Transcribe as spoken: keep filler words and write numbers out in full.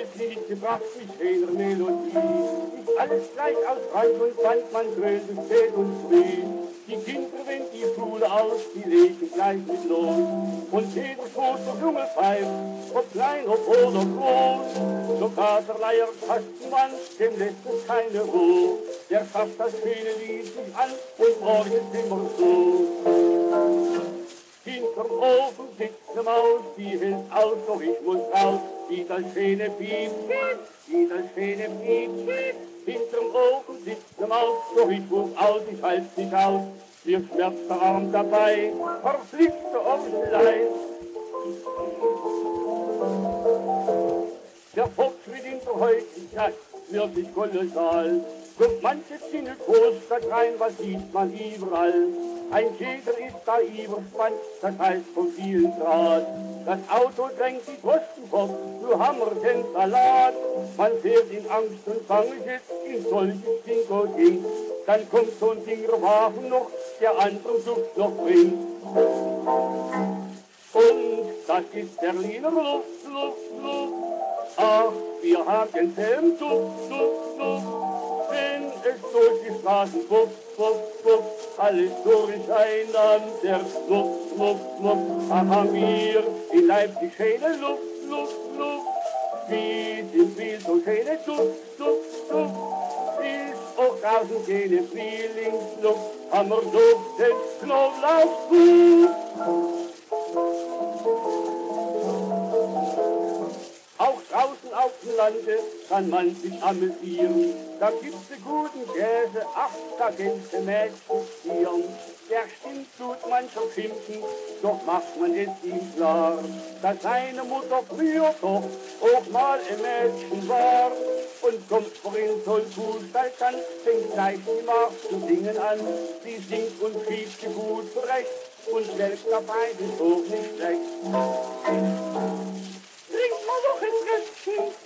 neues Lied gebracht mit schöner Melodie. Ist alles gleich aus Reich und Sand, man grölt es spät und früh. Die Kinder, wenn die Schule aus, die legen gleich mit los. Und jeder große Junge pfeift, ob klein, ob oder groß. Sogar der Leier Kastenmann, dem lässt es keine Ruhe. Der schafft das schöne Lied sich an und orgelt immer so. Hinterm Ofen sitzt ne Maus, die hält aus, doch ich muss raus. Wie das schöne Piep, piep, wie das schöne Piep, piep. Hinterm Ofen sitzt ne Maus, doch ich muss aus, ich halt nicht aus. Mir schmerzt der Arm dabei, verflixte Orgelei. Der Fortschritt in der heutigen Zeit wird sich kolossal. Kommt manche Zinne Großstadt rein, was sieht man überall? Ein Jäger ist da überspannt, das heißt von vielen Draht. Das Auto drängt die Kosten fort, du Hammer den Salat. Man fährt in Angst und Bange jetzt in solches Dingo-Ding. Dann kommt so ein Dingerwagen noch, der anderen Duft noch bringt. Und das ist Berliner Luft, Luft, Luft. Ach, wir haben den Duft, Duft, Duft. Wenn es durch die Straßen wupp, wupp, wupp, alles durcheinander, wupp, wupp, wupp. Ach, haben wir in Leipzig schöne Luft, Luft, Luft. Wie sind wir so schöne Duft, Duft, Duft. Ist auch draußen keine Frühlingsluft, haben wir Duft des Knoblauchs. Auch draußen auf dem Lande kann man sich amüsieren. Da gibt's den guten Käse, ach, da kennst du Mädchen. Der stimmt, tut mancher schimpfen, doch macht man es ihm klar, dass seine Mutter früher doch auch mal ein Mädchen war. Und kommt vorhin so ein Fußballtanz, fängt gleich die Mark zu singen an. Sie singt und schiebt sie gut zurecht und selbst dabei ist auch nicht schlecht. Trink mal noch ein Tröpfchen